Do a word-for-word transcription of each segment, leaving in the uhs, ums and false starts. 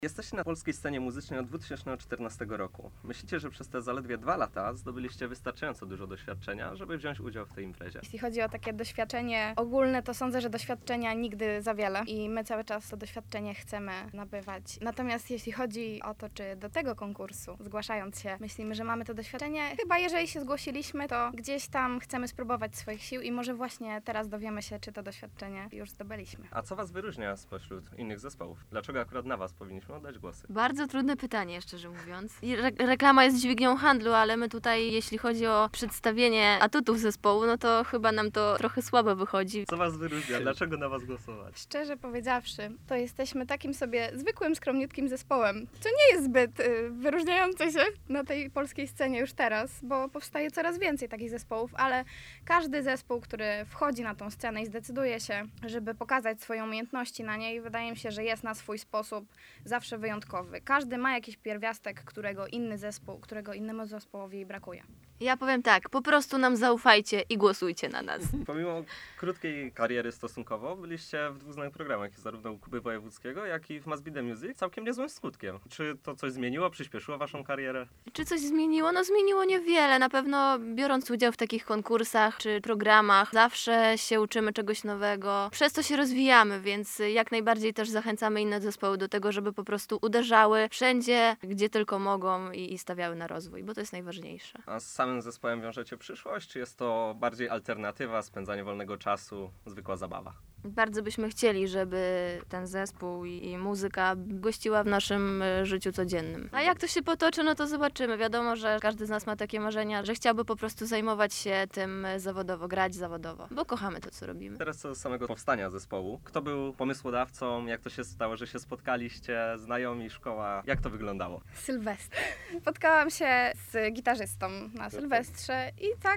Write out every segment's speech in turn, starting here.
Jesteście na polskiej scenie muzycznej od dwa tysiące czternastego roku. Myślicie, że przez te zaledwie dwa lata zdobyliście wystarczająco dużo doświadczenia, żeby wziąć udział w tej imprezie? Jeśli chodzi o takie doświadczenie ogólne, to sądzę, że doświadczenia nigdy za wiele i my cały czas to doświadczenie chcemy nabywać. Natomiast jeśli chodzi o to, czy do tego konkursu, zgłaszając się, myślimy, że mamy to doświadczenie, chyba jeżeli się zgłosiliśmy, to gdzieś tam chcemy spróbować swoich sił i może właśnie teraz dowiemy się, czy to doświadczenie już zdobyliśmy. A co was wyróżnia spośród innych zespołów? Dlaczego akurat na was powinniśmy oddać głosy? Bardzo trudne pytanie, szczerze mówiąc. I re- reklama jest dźwignią handlu, ale my tutaj, jeśli chodzi o przedstawienie atutów zespołu, no to chyba nam to trochę słabo wychodzi. Co was wyróżnia? Dlaczego na was głosować? Szczerze powiedziawszy, to jesteśmy takim sobie zwykłym, skromniutkim zespołem, co nie jest zbyt y, wyróżniające się na tej polskiej scenie już teraz, bo powstaje coraz więcej takich zespołów, ale każdy zespół, który wchodzi na tą scenę i zdecyduje się, żeby pokazać swoje umiejętności na niej, wydaje mi się, że jest na swój sposób zawsze wyjątkowy. Każdy ma jakiś pierwiastek, którego inny zespół, którego innemu zespołowi brakuje. Ja powiem tak, po prostu nam zaufajcie i głosujcie na nas. Pomimo krótkiej kariery stosunkowo, byliście w dwóch znanych programach, zarówno u Kuby Wojewódzkiego, jak i w Must Be The Music, całkiem niezłym skutkiem. Czy to coś zmieniło, przyspieszyło waszą karierę? Czy coś zmieniło? No zmieniło niewiele. Na pewno biorąc udział w takich konkursach czy programach, zawsze się uczymy czegoś nowego. Przez to się rozwijamy, więc jak najbardziej też zachęcamy inne zespoły do tego, żeby po prostu uderzały wszędzie, gdzie tylko mogą i, i stawiały na rozwój, bo to jest najważniejsze. A z samym zespołem wiążecie przyszłość, czy jest to bardziej alternatywa, spędzanie wolnego czasu, zwykła zabawa? Bardzo byśmy chcieli, żeby ten zespół i, i muzyka gościła w naszym e, życiu codziennym. A jak to się potoczy, no to zobaczymy. Wiadomo, że każdy z nas ma takie marzenia, że chciałby po prostu zajmować się tym zawodowo, grać zawodowo, bo kochamy to, co robimy. Teraz co do samego powstania zespołu. Kto był pomysłodawcą? Jak to się stało, że się spotkaliście? Znajomi, szkoła? Jak to wyglądało? Sylwestr. Spotkałam się z gitarzystą na Sylwestrze i tak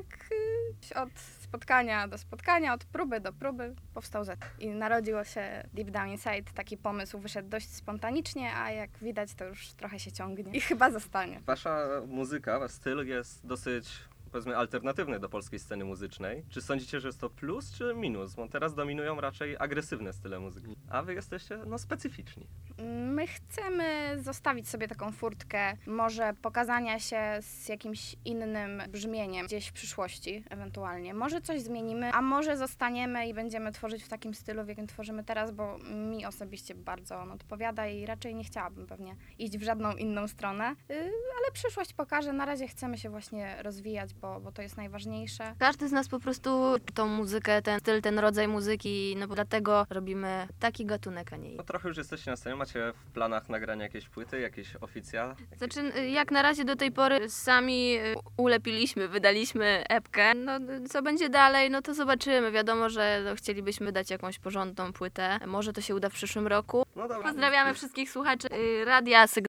y, od spotkania do spotkania, od próby do próby powstał zespół. I narodziło się Deep Down Inside. Taki pomysł wyszedł dość spontanicznie, a jak widać, to już trochę się ciągnie i chyba zostanie. Wasza muzyka, wasz styl jest dosyć, powiedzmy, alternatywny do polskiej sceny muzycznej. Czy sądzicie, że jest to plus czy minus? Bo teraz dominują raczej agresywne style muzyki, a wy jesteście, no, specyficzni. My chcemy zostawić sobie taką furtkę, może pokazania się z jakimś innym brzmieniem gdzieś w przyszłości ewentualnie. Może coś zmienimy, a może zostaniemy i będziemy tworzyć w takim stylu, w jakim tworzymy teraz, bo mi osobiście bardzo on odpowiada i raczej nie chciałabym pewnie iść w żadną inną stronę, yy, ale przyszłość pokaże. Na razie chcemy się właśnie rozwijać, bo, bo to jest najważniejsze. Każdy z nas po prostu tą muzykę, ten styl, ten rodzaj muzyki, no bo dlatego robimy taki gatunek, a nie inny. No trochę już jesteście na scenie, macie w planach nagrania jakiejś płyty, jakieś oficja? Znaczy, jak na razie do tej pory sami y, ulepiliśmy, wydaliśmy epkę. No, co będzie dalej, no to zobaczymy. Wiadomo, że no, chcielibyśmy dać jakąś porządną płytę. Może to się uda w przyszłym roku. No dobra. Pozdrawiamy wszystkich słuchaczy y, Radia Sygnał.